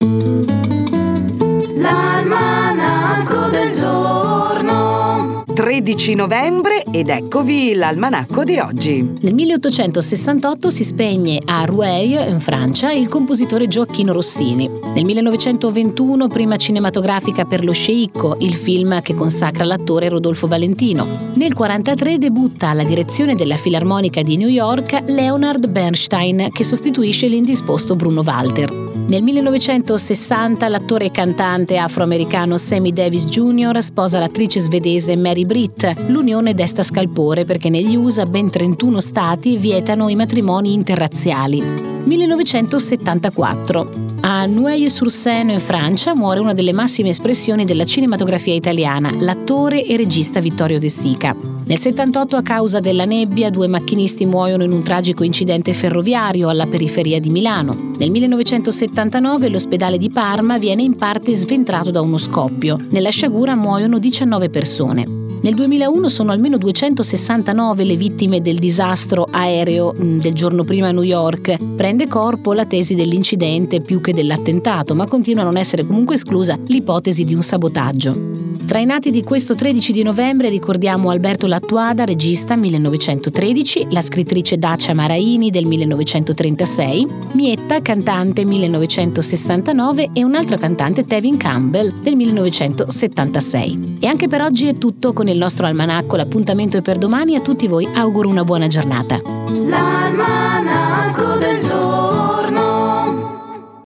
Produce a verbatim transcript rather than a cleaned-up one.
L'almanacco del giorno. tredici novembre ed eccovi l'almanacco di oggi. Nel milleottocentosessantotto si spegne a Rueil, in Francia, il compositore Gioacchino Rossini. Nel millenovecentoventuno, prima cinematografica per Lo sceicco, il film che consacra l'attore Rodolfo Valentino. Nel millenovecentoquarantatré debutta alla direzione della Filarmonica di New York Leonard Bernstein, che sostituisce l'indisposto Bruno Walter. Nel millenovecentosessanta l'attore e cantante afroamericano Sammy Davis Junior sposa l'attrice svedese Mary Britt. L'unione desta scalpore perché negli U S A ben trentuno stati vietano i matrimoni interrazziali. millenovecentosettantaquattro. A Neuilly-sur-Seine, in Francia, muore una delle massime espressioni della cinematografia italiana, l'attore e regista Vittorio De Sica. Nel settantotto, a causa della nebbia, due macchinisti muoiono in un tragico incidente ferroviario alla periferia di Milano. Nel millenovecentosettantanove l'ospedale di Parma viene in parte sventrato da uno scoppio. Nella sciagura muoiono diciannove persone. Nel duemilauno sono almeno duecentosessantanove le vittime del disastro aereo del giorno prima a New York. Prende corpo la tesi dell'incidente più che dell'attentato, ma continua a non essere comunque esclusa l'ipotesi di un sabotaggio. Tra i nati di questo tredici di novembre ricordiamo Alberto Lattuada, regista millenovecentotredici, la scrittrice Dacia Maraini del millenovecentotrentasei, Mietta, cantante millenovecentosessantanove e un'altra cantante, Tevin Campbell, del millenovecentosettantasei. E anche per oggi è tutto con il nostro almanacco, l'appuntamento è per domani. A tutti voi auguro una buona giornata. L'almanacco del giorno.